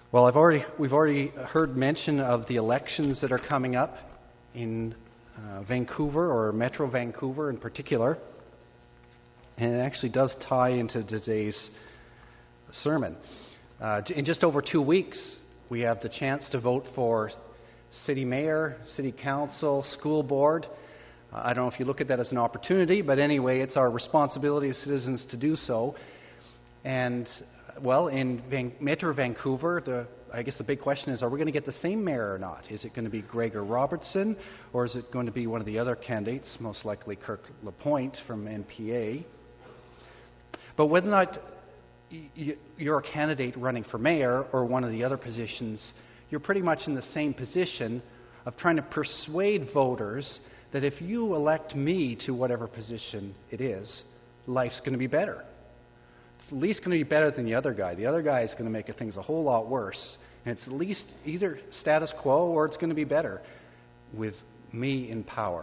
Well, we've already heard mention of the elections that are coming up in Vancouver, or Metro Vancouver in particular, and it actually does tie into today's sermon. In just over 2 weeks, we have the chance to vote for city mayor, city council, school board. I don't know if you look at that as an opportunity, but anyway, it's our responsibility as citizens to do so. And well, in Metro Vancouver, I guess the big question is, are we going to get the same mayor or not? Is it going to be Gregor Robertson, or is it going to be one of the other candidates, most likely Kirk LaPointe from NPA? But whether or not you're a candidate running for mayor or one of the other positions, you're pretty much in the same position of trying to persuade voters that if you elect me to whatever position it is, life's going to be better. It's at least going to be better than the other guy. The other guy is going to make things a whole lot worse. And it's at least either status quo or it's going to be better with me in power.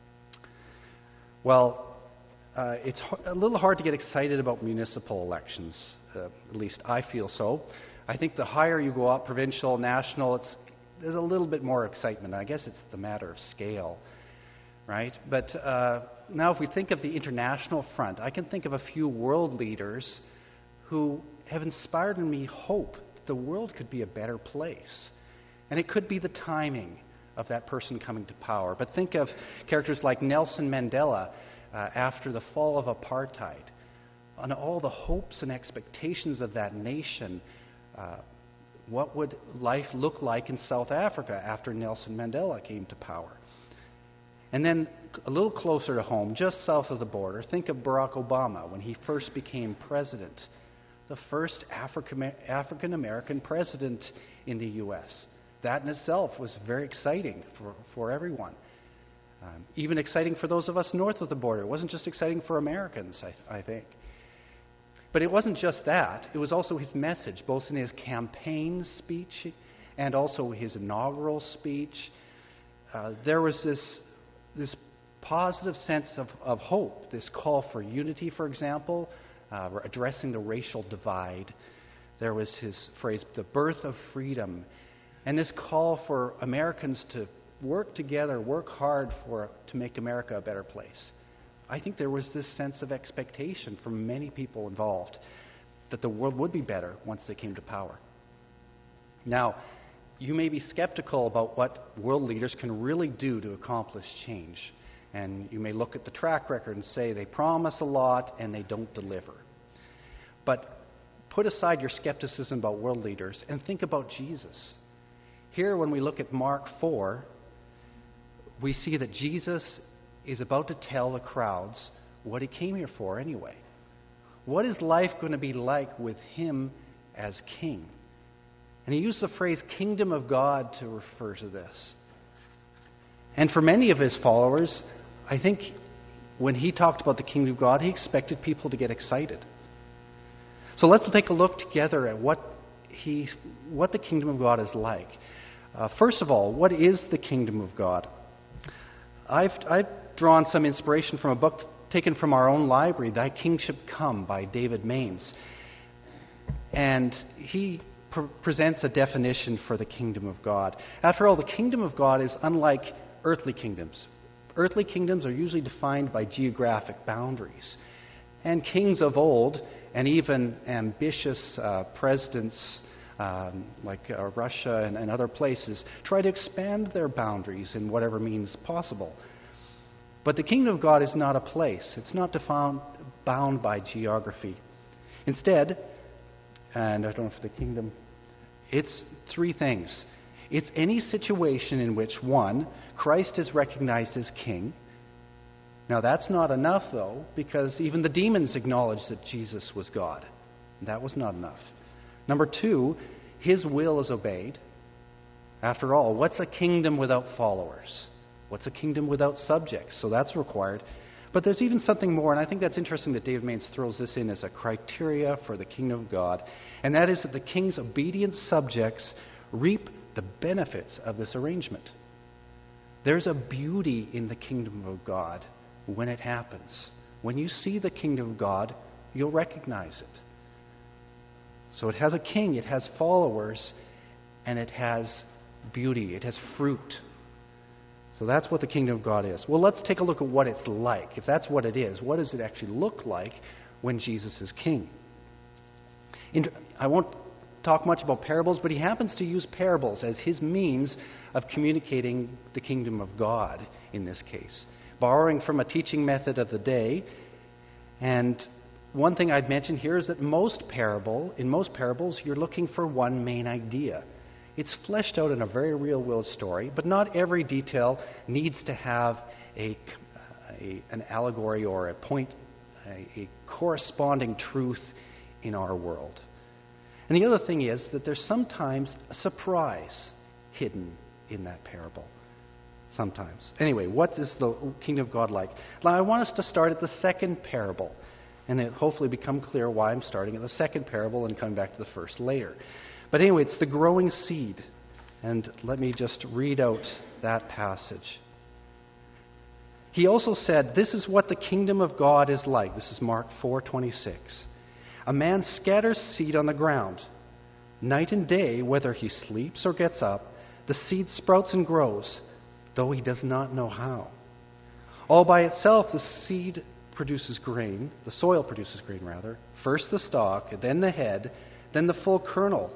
Well, it's a little hard to get excited about municipal elections. At least I feel so. I think the higher you go up, provincial, national, there's a little bit more excitement. I guess it's the matter of scale, right? But now if we think of the international front, I can think of a few world leaders who have inspired in me hope that the world could be a better place. And it could be the timing of that person coming to power. But think of characters like Nelson Mandela after the fall of apartheid, on all the hopes and expectations of that nation. What would life look like in South Africa after Nelson Mandela came to power? And then a little closer to home, just south of the border, think of Barack Obama when he first became president, the first African-American president in the U.S. That in itself was very exciting for everyone. Even exciting for those of us north of the border. It wasn't just exciting for Americans, I think. But it wasn't just that. It was also his message, both in his campaign speech and also his inaugural speech. There was this positive sense of hope, this call for unity, for example, addressing the racial divide. There was his phrase, the birth of freedom, and this call for Americans to work together, work hard to make America a better place. I think there was this sense of expectation from many people involved that the world would be better once they came to power. Now, you may be skeptical about what world leaders can really do to accomplish change. And you may look at the track record and say they promise a lot and they don't deliver. But put aside your skepticism about world leaders and think about Jesus. Here, when we look at Mark 4, we see that Jesus is about to tell the crowds what he came here for anyway. What is life going to be like with him as king? And he used the phrase kingdom of God to refer to this. And for many of his followers, I think when he talked about the kingdom of God, he expected people to get excited. So let's take a look together at what the kingdom of God is like. First of all, what is the kingdom of God? I've drawn some inspiration from a book taken from our own library, Thy Kingship Come by David Maines. And he presents a definition for the kingdom of God. After all, the kingdom of God is unlike earthly kingdoms. Earthly kingdoms are usually defined by geographic boundaries. And kings of old, and even ambitious presidents like Russia and other places, try to expand their boundaries in whatever means possible. But the kingdom of God is not a place. It's not bound by geography. Instead, and I don't know if the kingdom, it's three things. It's any situation in which, one, Christ is recognized as king. Now that's not enough, though, because even the demons acknowledged that Jesus was God. That was not enough. Number two, his will is obeyed. After all, what's a kingdom without followers? What's a kingdom without subjects? So that's required. But there's even something more, and I think that's interesting that David Maines throws this in as a criteria for the kingdom of God, and that is that the king's obedient subjects reap the benefits of this arrangement. There's a beauty in the kingdom of God when it happens. When you see the kingdom of God, you'll recognize it. So it has a king, it has followers, and it has beauty, it has fruit. So that's what the kingdom of God is. Well, let's take a look at what it's like. If that's what it is, what does it actually look like when Jesus is king? I won't talk much about parables, but he happens to use parables as his means of communicating the kingdom of God in this case, borrowing from a teaching method of the day. And one thing I'd mention here is that in most parables, you're looking for one main idea. It's fleshed out in a very real-world story, but not every detail needs to have an allegory or a point, a corresponding truth in our world. And the other thing is that there's sometimes a surprise hidden in that parable. Sometimes. Anyway, what is the kingdom of God like? Now, I want us to start at the second parable, and it hopefully become clear why I'm starting at the second parable and coming back to the first later. But anyway, it's the growing seed. And let me just read out that passage. He also said, "This is what the kingdom of God is like." This is Mark 4:26. "A man scatters seed on the ground. Night and day, whether he sleeps or gets up, the seed sprouts and grows, though he does not know how. All by itself, the seed produces grain, the soil produces grain rather, first the stalk, then the head, then the full kernel.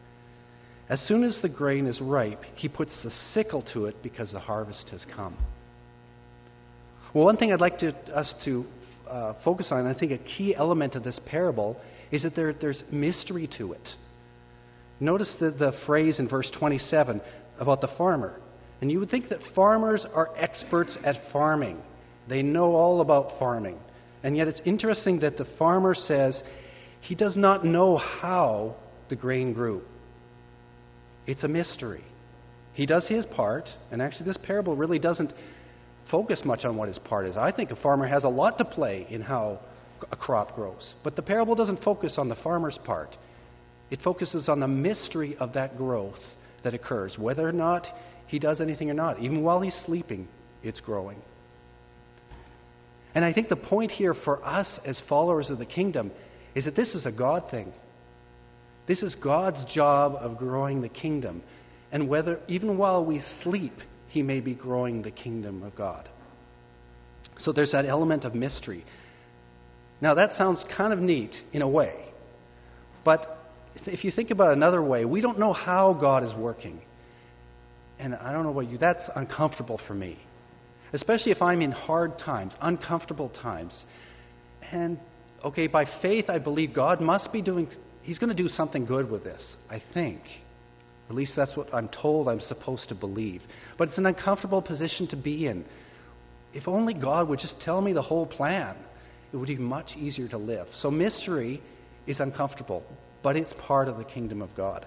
As soon as the grain is ripe, he puts the sickle to it because the harvest has come." Well, one thing I'd like us to focus on, and I think a key element of this parable, is that there's mystery to it. Notice the phrase in verse 27 about the farmer. And you would think that farmers are experts at farming. They know all about farming. And yet it's interesting that the farmer says he does not know how the grain grew. It's a mystery. He does his part, and actually this parable really doesn't focus much on what his part is. I think a farmer has a lot to play in how a crop grows. But the parable doesn't focus on the farmer's part. It focuses on the mystery of that growth that occurs, whether or not he does anything or not. Even while he's sleeping, it's growing. And I think the point here for us as followers of the kingdom is that this is a God thing. This is God's job of growing the kingdom. And whether, even while we sleep, he may be growing the kingdom of God. So there's that element of mystery. Now that sounds kind of neat in a way. But if you think about it another way, we don't know how God is working. And I don't know about you, that's uncomfortable for me. Especially if I'm in hard times, uncomfortable times. And, okay, by faith I believe God must be doing, he's going to do something good with this, I think. At least that's what I'm told I'm supposed to believe. But it's an uncomfortable position to be in. If only God would just tell me the whole plan, it would be much easier to live. So mystery is uncomfortable, but it's part of the kingdom of God.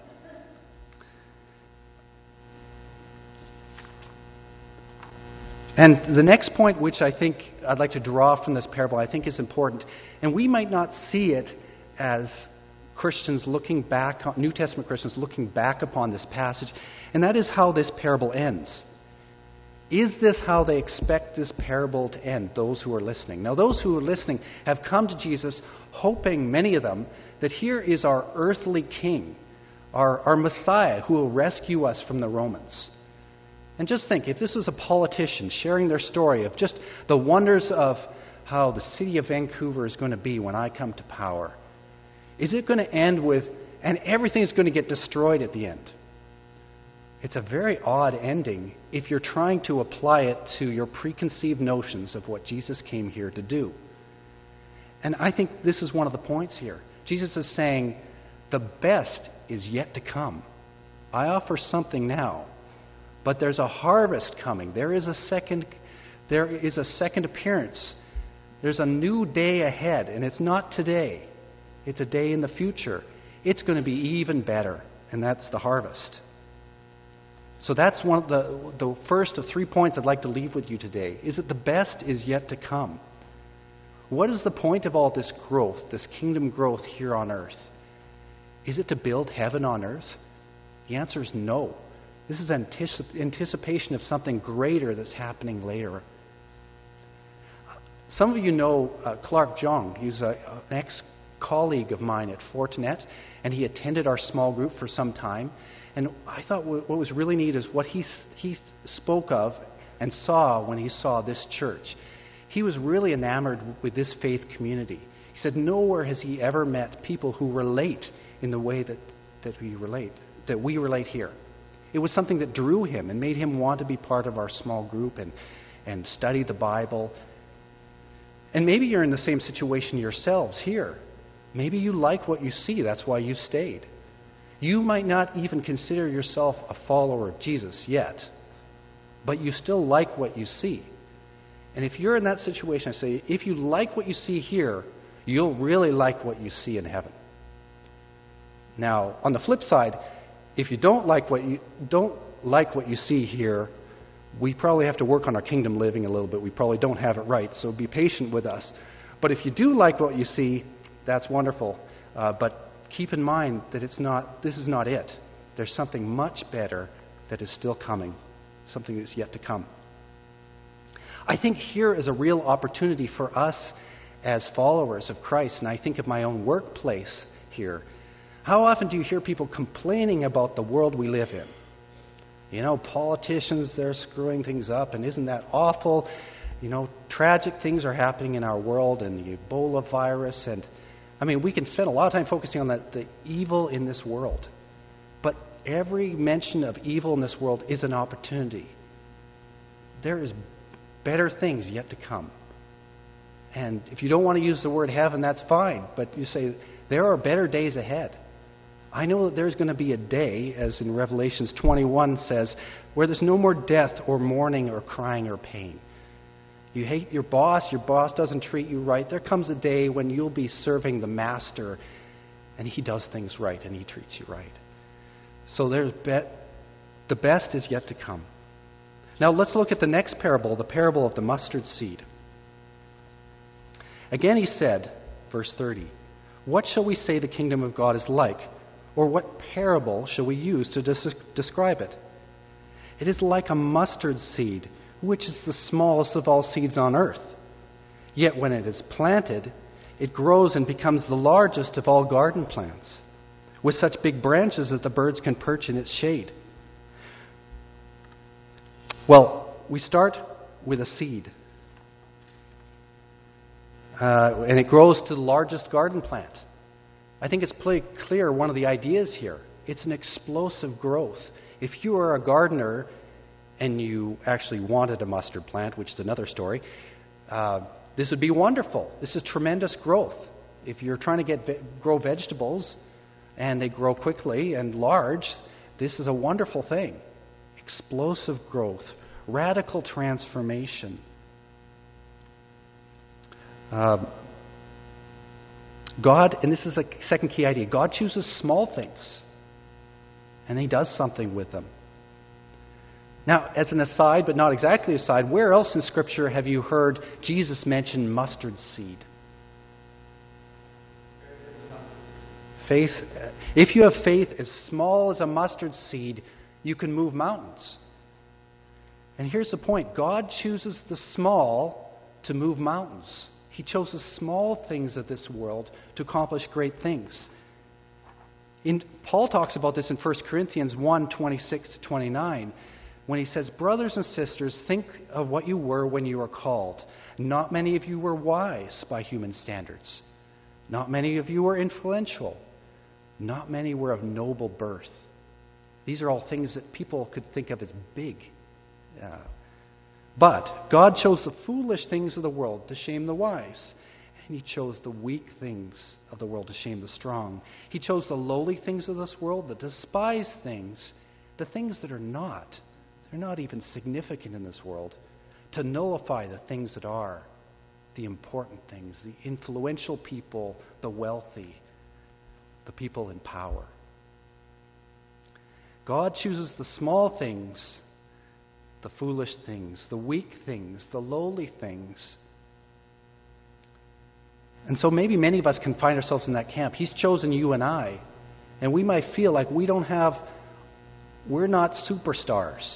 And the next point, which I think I'd like to draw from this parable, I think is important. And we might not see it as Christians looking back, New Testament Christians looking back upon this passage, and that is how this parable ends. Is this how they expect this parable to end, those who are listening? Now, those who are listening have come to Jesus hoping, many of them, that here is our earthly king, our Messiah, who will rescue us from the Romans. And just think, if this was a politician sharing their story of just the wonders of how the city of Vancouver is going to be when I come to power, is it going to end with, and everything is going to get destroyed at the end? It's a very odd ending if you're trying to apply it to your preconceived notions of what Jesus came here to do. And I think this is one of the points here. Jesus is saying, the best is yet to come. I offer something now, but there's a harvest coming. There is a second appearance. There's a new day ahead, and it's not today. It's a day in the future. It's going to be even better, and that's the harvest. So that's one of the first of 3 points I'd like to leave with you today, is that the best is yet to come. What is the point of all this growth, this kingdom growth here on earth? Is it to build heaven on earth? The answer is no. This is anticipation of something greater that's happening later. Some of you know Clark Jong. He's an colleague of mine at Fortinet, and he attended our small group for some time. And I thought what was really neat is what he spoke of and saw when he saw this church. He was really enamored with this faith community. He said nowhere has he ever met people who relate in the way that we relate here. It was something that drew him and made him want to be part of our small group and study the Bible. And maybe you're in the same situation yourselves here. Maybe you like what you see, that's why you stayed. You might not even consider yourself a follower of Jesus yet, but you still like what you see. And if you're in that situation, I say, if you like what you see here, you'll really like what you see in heaven. Now, on the flip side, if you don't like what you see here, we probably have to work on our kingdom living a little bit. We probably don't have it right, so be patient with us. But if you do like what you see, that's wonderful. But keep in mind that this is not it. There's something much better that is still coming, something that's yet to come. I think here is a real opportunity for us as followers of Christ, and I think of my own workplace here. How often do you hear people complaining about the world we live in? You know, politicians, they're screwing things up, and isn't that awful? You know, tragic things are happening in our world, and the Ebola virus, and I mean, we can spend a lot of time focusing on the evil in this world. But every mention of evil in this world is an opportunity. There is better things yet to come. And if you don't want to use the word heaven, that's fine. But you say, there are better days ahead. I know that there's going to be a day, as in Revelations 21 says, where there's no more death or mourning or crying or pain. You hate your boss doesn't treat you right. There comes a day when you'll be serving the master, and he does things right, and he treats you right. So the best is yet to come. Now let's look at the next parable, the parable of the mustard seed. Again he said, verse 30, "What shall we say the kingdom of God is like? Or what parable shall we use to describe it? It is like a mustard seed, which is the smallest of all seeds on earth. Yet when it is planted, it grows and becomes the largest of all garden plants, with such big branches that the birds can perch in its shade." Well, we start with a seed. And it grows to the largest garden plant. I think it's pretty clear one of the ideas here. It's an explosive growth. If you are a gardener and you actually wanted a mustard plant, which is another story, this would be wonderful. This is tremendous growth. If you're trying to grow vegetables and they grow quickly and large, this is a wonderful thing. Explosive growth, radical transformation. God, and this is the second key idea, God chooses small things, and he does something with them. Now, as an aside, but not exactly aside, where else in Scripture have you heard Jesus mention mustard seed? Faith. If you have faith as small as a mustard seed, you can move mountains. And here's the point. God chooses the small to move mountains. He chose the small things of this world to accomplish great things. Paul talks about this in 1 Corinthians 1:26-29, when he says, "Brothers and sisters, think of what you were when you were called. Not many of you were wise by human standards. Not many of you were influential. Not many were of noble birth." These are all things that people could think of as big. But God chose the foolish things of the world to shame the wise. And he chose the weak things of the world to shame the strong. He chose the lowly things of this world, the despised things, the things that are not. They're not even significant in this world, to nullify the things that are, the important things, the influential people, the wealthy, the people in power. God chooses the small things, the foolish things, the weak things, the lowly things. And so maybe many of us can find ourselves in that camp. He's chosen you and I, and we might feel like we're not superstars.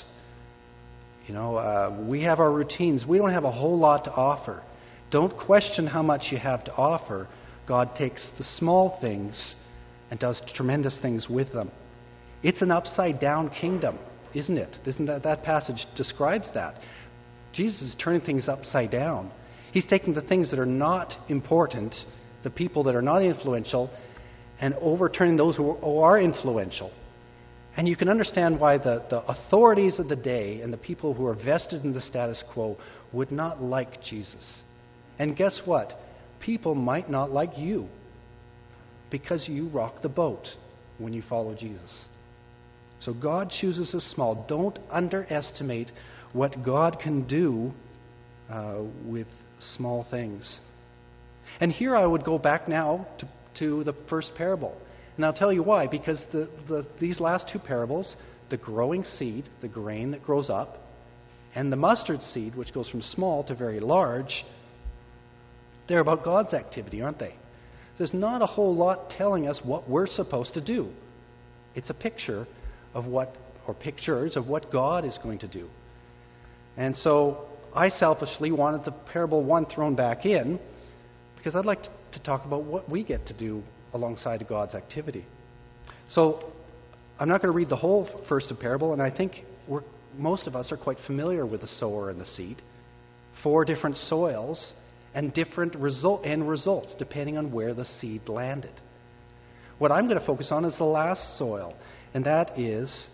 We have our routines. We don't have a whole lot to offer. Don't question how much you have to offer, God takes the small things and does tremendous things with them. It's an upside-down kingdom, isn't it? Isn't that passage describes that? Jesus is turning things upside down. He's taking the things that are not important, the people that are not influential, and overturning those who are influential. And you can understand why the authorities of the day and the people who are vested in the status quo would not like Jesus. And guess what? People might not like you because you rock the boat when you follow Jesus. So God chooses the small. Don't underestimate what God can do with small things. And here I would go back now to the first parable. And I'll tell you why. Because these last two parables, the growing seed, the grain that grows up, and the mustard seed, which goes from small to very large, they're about God's activity, aren't they? There's not a whole lot telling us what we're supposed to do. It's a picture of pictures of what God is going to do. And so I selfishly wanted the parable 1 thrown back in because I'd like to talk about what we get to do alongside of God's activity. So I'm not going to read the whole first parable, and I think most of us are quite familiar with the sower and the seed. 4 different soils and different end results depending on where the seed landed. What I'm going to focus on is the last soil, and that is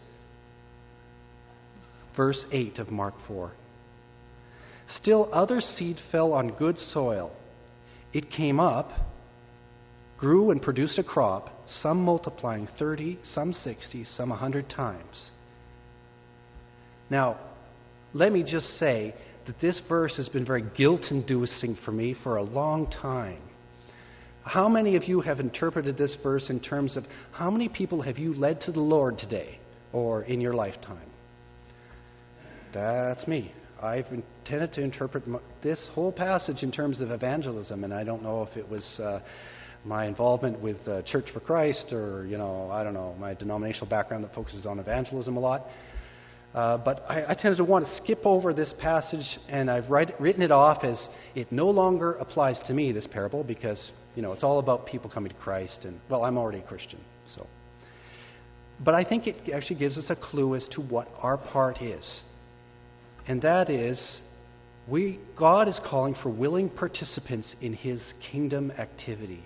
verse 8 of Mark 4. Still other seed fell on good soil. It came up, grew and produced a crop, some multiplying 30, some 60, some 100 times. Now, let me just say that this verse has been very guilt-inducing for me for a long time. How many of you have interpreted this verse in terms of how many people have you led to the Lord today or in your lifetime? That's me. I've tended to interpret this whole passage in terms of evangelism, and I don't know if it was my involvement with Church for Christ or, I don't know, my denominational background that focuses on evangelism a lot. But I tended to want to skip over this passage, and I've written it off as it no longer applies to me, this parable, because, it's all about people coming to Christ, and, well, I'm already a Christian, so. But I think it actually gives us a clue as to what our part is. And that is, God is calling for willing participants in His kingdom activity.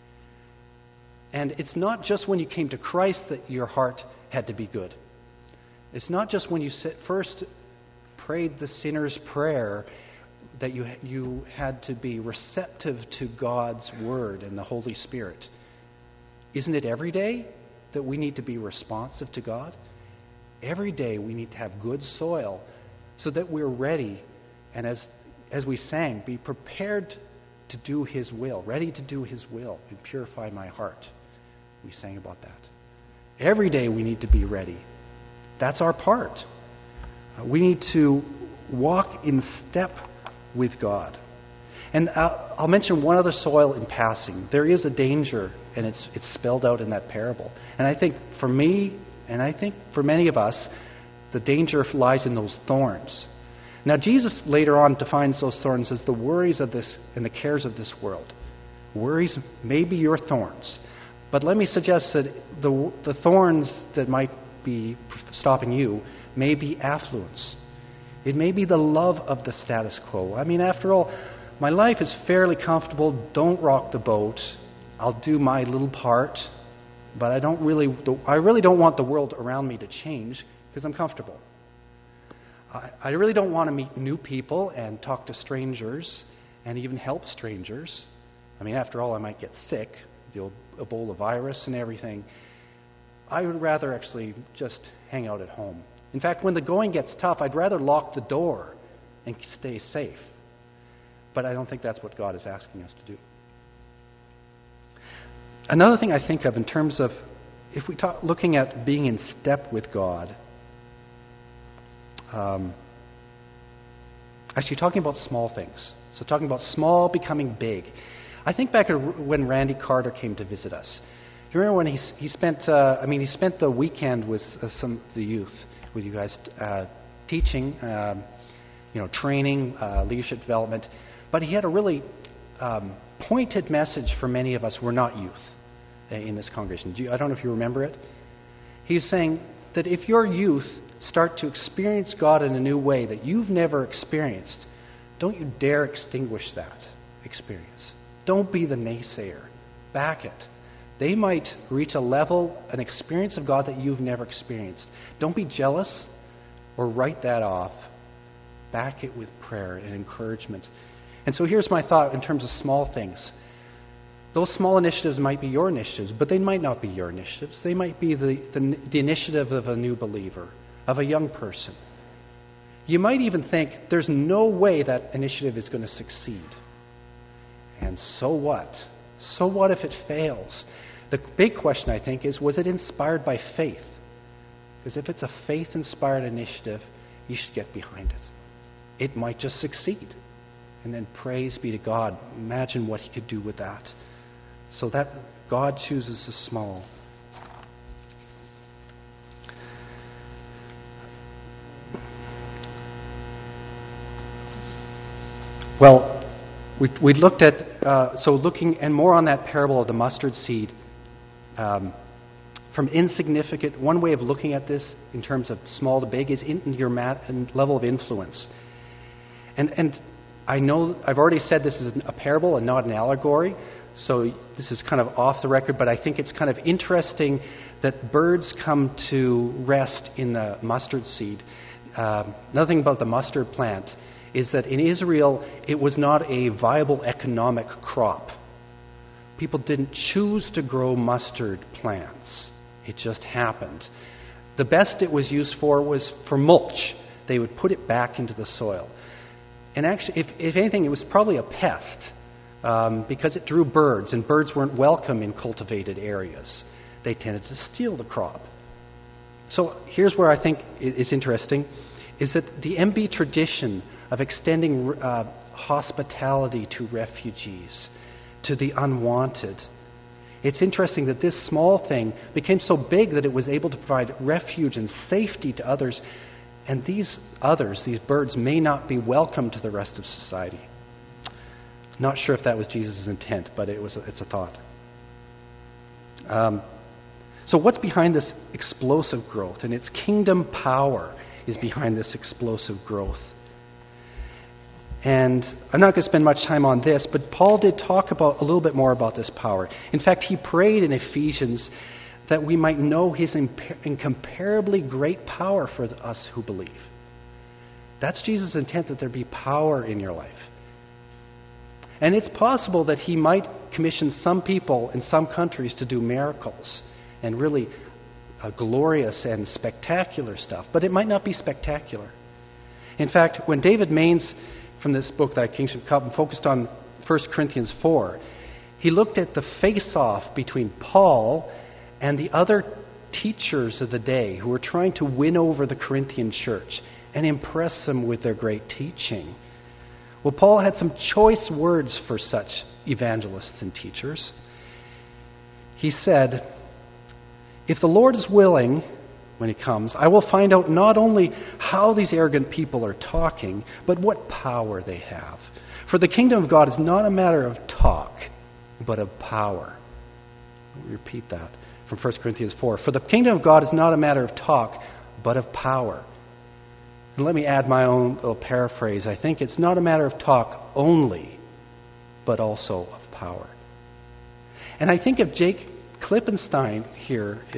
And it's not just when you came to Christ that your heart had to be good. It's not just when you first prayed the sinner's prayer that you had to be receptive to God's Word and the Holy Spirit. Isn't it every day that we need to be responsive to God? Every day we need to have good soil so that we're ready, and as we sang, be prepared to do His will, ready to do His will and purify my heart. We sang about that. Every day we need to be ready. That's our part. We need to walk in step with God. And I'll mention one other soil in passing. There is a danger, and it's spelled out in that parable. And I think for me, and I think for many of us, the danger lies in those thorns. Now, Jesus later on defines those thorns as the worries of this and the cares of this world. Worries may be your thorns. But let me suggest that the thorns that might be stopping you may be affluence. It may be the love of the status quo. I mean, after all, my life is fairly comfortable. Don't rock the boat. I'll do my little part. But I really don't want the world around me to change because I'm comfortable. I really don't want to meet new people and talk to strangers and even help strangers. I mean, after all, I might get sick, the old Ebola virus and everything. I would rather actually just hang out at home. In fact, when the going gets tough, I'd rather lock the door and stay safe. But I don't think that's what God is asking us to do. Another thing I think of in terms of, if we talk looking at being in step with God, actually talking about small things. So talking about small becoming big. I think back when Randy Carter came to visit us. Do you remember when he spent the weekend with some of the youth, with you guys, teaching, training, leadership development. But he had a really pointed message for many of us who are not youth in this congregation. I don't know if you remember it. He's saying that if your youth start to experience God in a new way that you've never experienced, don't you dare extinguish that experience. Don't be the naysayer. Back it. They might reach a level, an experience of God that you've never experienced. Don't be jealous or write that off. Back it with prayer and encouragement. And so here's my thought in terms of small things. Those small initiatives might be your initiatives, but they might not be your initiatives. They might be the initiative of a new believer, of a young person. You might even think there's no way that initiative is going to succeed. And so what? So what if it fails? The big question, I think, is, was it inspired by faith? Because if it's a faith-inspired initiative, you should get behind it. It might just succeed. And then praise be to God. Imagine what He could do with that. So that God chooses the small. Well, we looked at, looking and more on that parable of the mustard seed. From insignificant, one way of looking at this in terms of small to big is in your level of influence. And I know I've already said this is a parable and not an allegory, so this is kind of off the record, but I think it's kind of interesting that birds come to rest in the mustard seed. Another thing about the mustard plant is that in Israel, it was not a viable economic crop. People didn't choose to grow mustard plants. It just happened. The best it was used for was for mulch. They would put it back into the soil. And actually, if anything, it was probably a pest because it drew birds, and birds weren't welcome in cultivated areas. They tended to steal the crop. So here's where I think is interesting, is that the MB tradition of extending hospitality to refugees, to the unwanted. It's interesting that this small thing became so big that it was able to provide refuge and safety to others. And these others, these birds, may not be welcome to the rest of society. Not sure if that was Jesus' intent, but it's a thought. So what's behind this explosive growth? And its kingdom power is behind this explosive growth. And I'm not going to spend much time on this, but Paul did talk about a little bit more about this power. In fact, he prayed in Ephesians that we might know His incomparably great power for us who believe. That's Jesus' intent, that there be power in your life. And it's possible that He might commission some people in some countries to do miracles and really glorious and spectacular stuff. But it might not be spectacular. In fact, when David Maines, from this book, Thy Kingship Come, focused on 1 Corinthians 4, he looked at the face-off between Paul and the other teachers of the day who were trying to win over the Corinthian church and impress them with their great teaching. Well, Paul had some choice words for such evangelists and teachers. He said, "If the Lord is willing, when He comes, I will find out not only how these arrogant people are talking, but what power they have. For the kingdom of God is not a matter of talk, but of power." Let me repeat that from 1 Corinthians 4. For the kingdom of God is not a matter of talk, but of power. And let me add my own little paraphrase. I think it's not a matter of talk only, but also of power. And I think of Jake Klippenstein here, if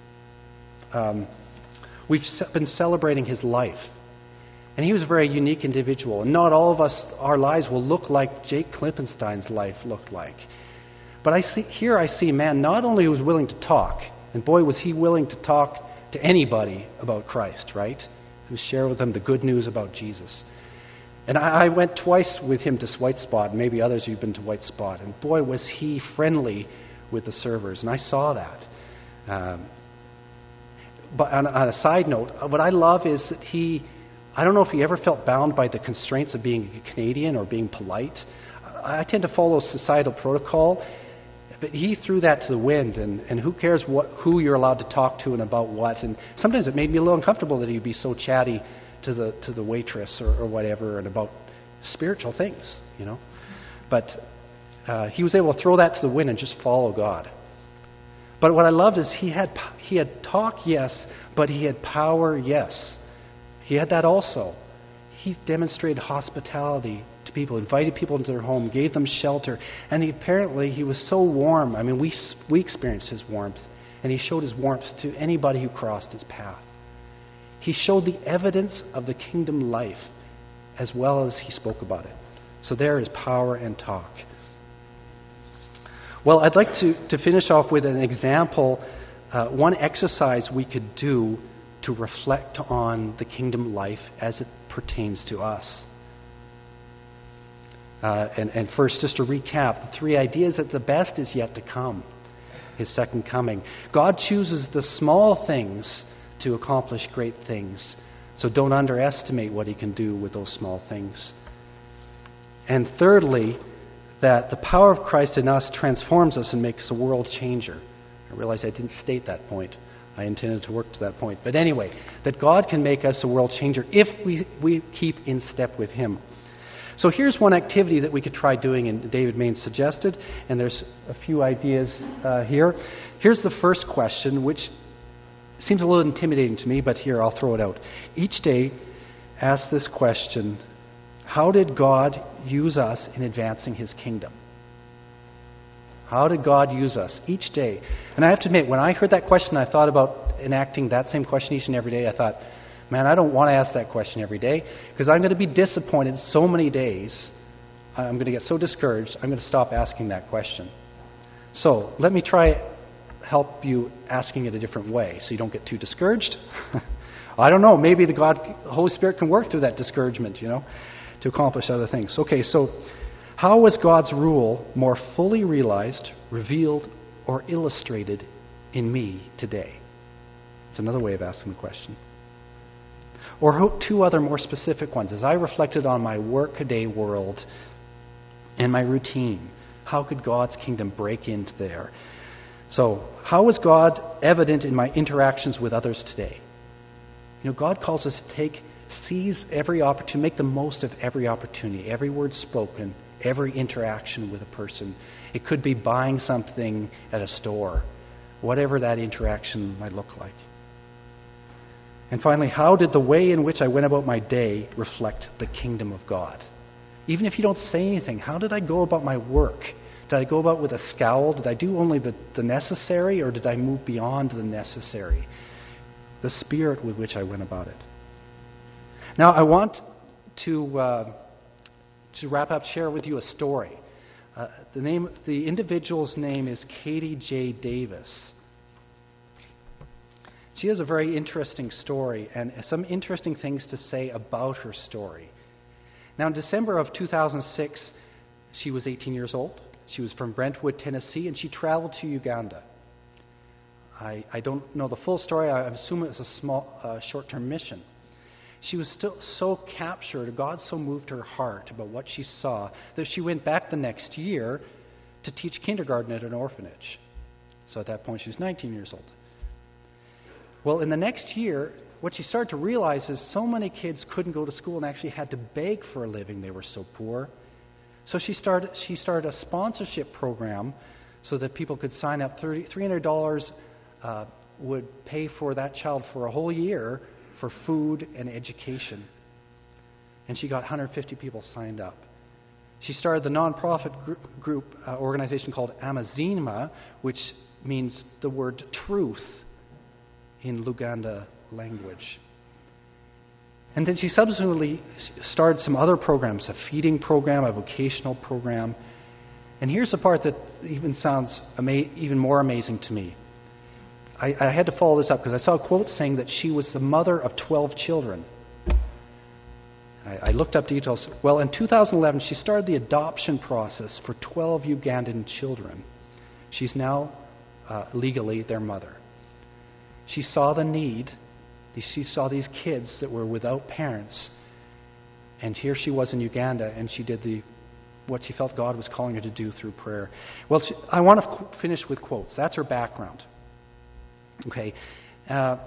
we've been celebrating his life. And he was a very unique individual. And not all of us, our lives will look like Jake Klippenstein's life looked like. But I see a man not only who was willing to talk, and boy was he willing to talk to anybody about Christ, right? And share with them the good news about Jesus. And I went twice with him to White Spot, and maybe others of you have been to White Spot. And boy was he friendly with the servers, and I saw that. But on a side note, what I love is that I don't know if he ever felt bound by the constraints of being a Canadian or being polite. I tend to follow societal protocol, but he threw that to the wind, and who cares who you're allowed to talk to and about what. And sometimes it made me a little uncomfortable that he'd be so chatty to the waitress or whatever and about spiritual things, you know. But he was able to throw that to the wind and just follow God. But what I loved is he had talk, yes, but he had power, yes. He had that also. He demonstrated hospitality to people, invited people into their home, gave them shelter, and apparently he was so warm. I mean, we experienced his warmth, and he showed his warmth to anybody who crossed his path. He showed the evidence of the kingdom life as well as he spoke about it. So there is power and talk. Well, I'd like to finish off with an example, one exercise we could do to reflect on the kingdom life as it pertains to us. And first, just to recap, the three ideas that the best is yet to come, his second coming. God chooses the small things to accomplish great things. So don't underestimate what he can do with those small things. And thirdly, that the power of Christ in us transforms us and makes a world changer. I realize I didn't state that point. I intended to work to that point. But anyway, that God can make us a world changer if we keep in step with him. So here's one activity that we could try doing, and David Main suggested, and there's a few ideas here. Here's the first question, which seems a little intimidating to me, but here, I'll throw it out. Each day, ask this question: how did God use us in advancing his kingdom? How did God use us each day? And I have to admit, when I heard that question, I thought about enacting that same question each and every day. I thought, man, I don't want to ask that question every day because I'm going to be disappointed so many days. I'm going to get so discouraged, I'm going to stop asking that question. So let me try help you asking it a different way so you don't get too discouraged. I don't know, maybe the Holy Spirit can work through that discouragement, to accomplish other things. Okay, so how was God's rule more fully realized, revealed, or illustrated in me today? It's another way of asking the question. Or two other more specific ones. As I reflected on my workaday world and my routine, how could God's kingdom break into there? So, how was God evident in my interactions with others today? God calls us to seize every opportunity, make the most of every opportunity, every word spoken, every interaction with a person. It could be buying something at a store, whatever that interaction might look like. And finally, how did the way in which I went about my day reflect the kingdom of God? Even if you don't say anything, how did I go about my work? Did I go about with a scowl? Did I do only the necessary, or did I move beyond the necessary? The spirit with which I went about it. Now, I want to wrap up, share with you a story. The individual's name is Katie J. Davis. She has a very interesting story and some interesting things to say about her story. Now, in December of 2006, she was 18 years old. She was from Brentwood, Tennessee, and she traveled to Uganda. I don't know the full story. I assume it was a small, short-term mission. She was still so captured, God so moved her heart about what she saw, that she went back the next year to teach kindergarten at an orphanage. So at that point, she was 19 years old. Well, in the next year, what she started to realize is so many kids couldn't go to school and actually had to beg for a living. They were so poor. So she started a sponsorship program so that people could sign up. $300 would pay for that child for a whole year for food and education. And she got 150 people signed up. She started the nonprofit group organization called Amazima, which means the word truth in Luganda language. And then she subsequently started some other programs, a feeding program, a vocational program. And here's the part that even sounds even more amazing to me. I had to follow this up because I saw a quote saying that she was the mother of 12 children. I looked up details. Well, in 2011, she started the adoption process for 12 Ugandan children. She's now legally their mother. She saw the need. She saw these kids that were without parents. And here she was in Uganda, and she did what she felt God was calling her to do through prayer. Well, I want to finish with quotes. That's her background. Okay.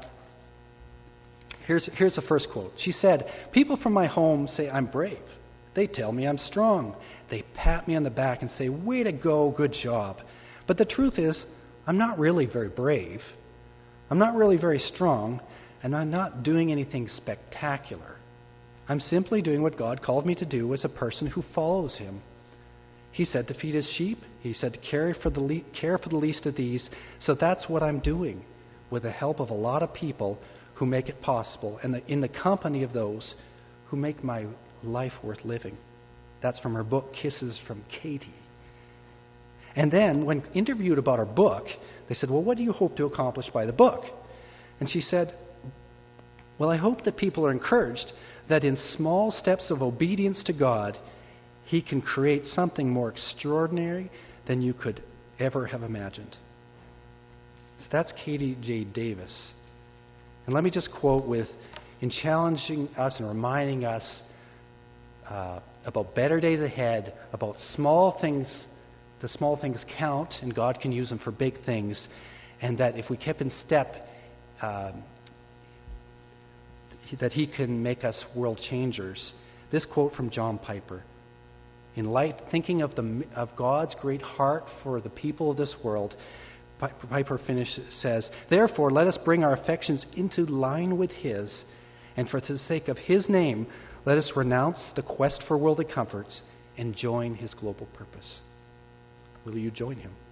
Here's the first quote. She said, "People from my home say I'm brave. They tell me I'm strong. They pat me on the back and say, way to go, good job. But the truth is, I'm not really very brave. I'm not really very strong, and I'm not doing anything spectacular. I'm simply doing what God called me to do as a person who follows Him. He said to feed His sheep. He said to care for the least of these. So that's what I'm doing, with the help of a lot of people who make it possible, and in the company of those who make my life worth living. That's from her book, Kisses from Katie. And then, when interviewed about her book, they said, well, what do you hope to accomplish by the book? And she said, well, I hope that people are encouraged that in small steps of obedience to God, He can create something more extraordinary than you could ever have imagined. So that's Katie J. Davis. And let me just quote in challenging us and reminding us about better days ahead, about small things. The small things count, and God can use them for big things, and that if we keep in step, that He can make us world changers. This quote from John Piper: in light, thinking of God's great heart for the people of this world, Piper says, therefore, let us bring our affections into line with His, and for the sake of His name, let us renounce the quest for worldly comforts and join His global purpose. Will you join Him?